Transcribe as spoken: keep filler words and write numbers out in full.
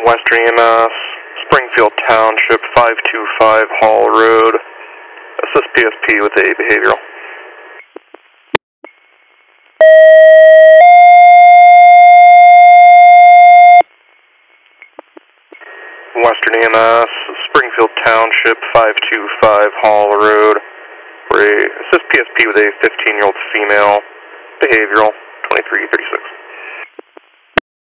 Western E M S, Springfield Township, five two five Hall Road. Assist P S P with a behavioral. Western E M S, Springfield Township, five two five Hall Road. For a assist P S P with a fifteen-year-old female, behavioral, twenty-three thirty-six.